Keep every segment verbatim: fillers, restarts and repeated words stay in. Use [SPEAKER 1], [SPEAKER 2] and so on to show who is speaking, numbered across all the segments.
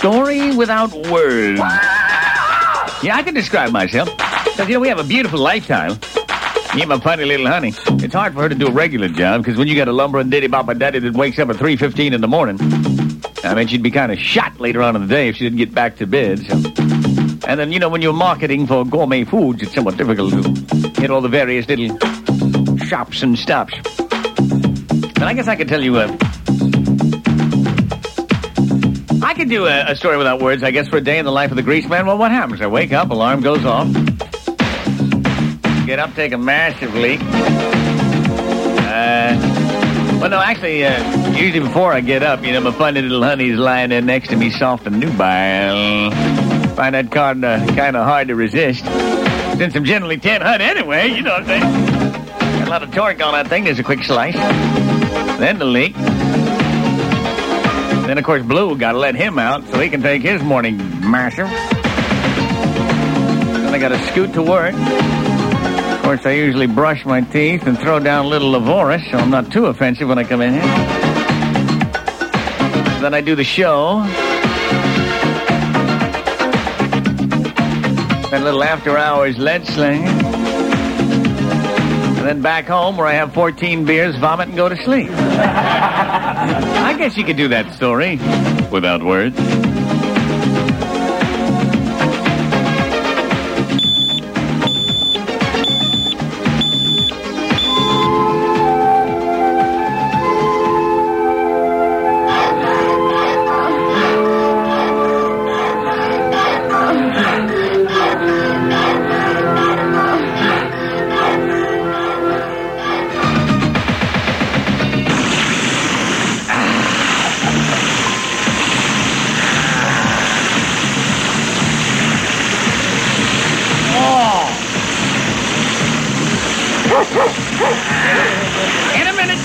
[SPEAKER 1] story without words. Yeah, I can describe myself. Because, you know, we have a beautiful lifetime. Me and my funny little honey. It's hard for her to do a regular job, because when you got a lumbering diddy bop daddy that wakes up at three fifteen in the morning, I mean, she'd be kind of shot later on in the day if she didn't get back to bed. So. And then, you know, when you're marketing for gourmet foods, it's somewhat difficult to hit all the various little shops and stops. But I guess I could tell you, uh, I could do a, a story without words, I guess, for a day in the life of the grease man. Well, what happens? I wake up, alarm goes off. Get up, take a massive leak. Uh, well, no, actually, uh, usually before I get up, you know, my funny little honey's lying there next to me, soft and nubile. Find that card uh, kind of hard to resist. Since I'm generally ten hut anyway, you know what I'm saying? Got a lot of torque on that thing. There's a quick slice. Then the leak. Then, of course, Blue, got to let him out so he can take his morning masher. Then I got to scoot to work. Of course, I usually brush my teeth and throw down a little Lavorish so I'm not too offensive when I come in here. Then I do the show. Then a little after-hours lead sling. And then back home where I have fourteen beers, vomit, and go to sleep. I guess you could do that story without words. In a minute.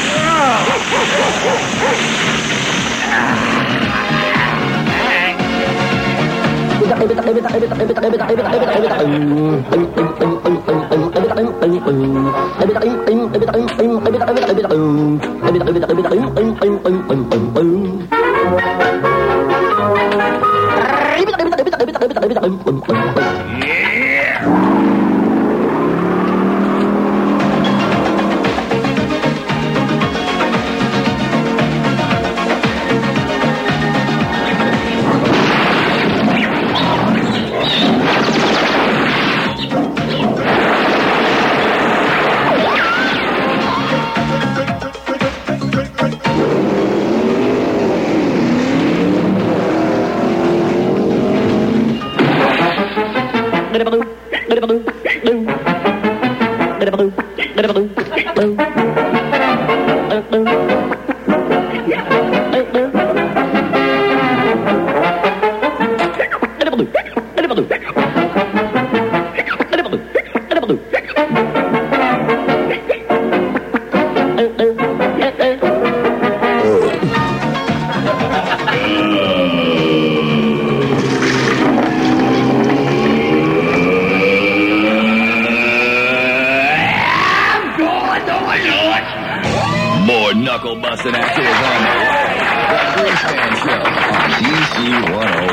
[SPEAKER 2] More knuckle busting actors on the way. The Grease Man Show on G C one oh one.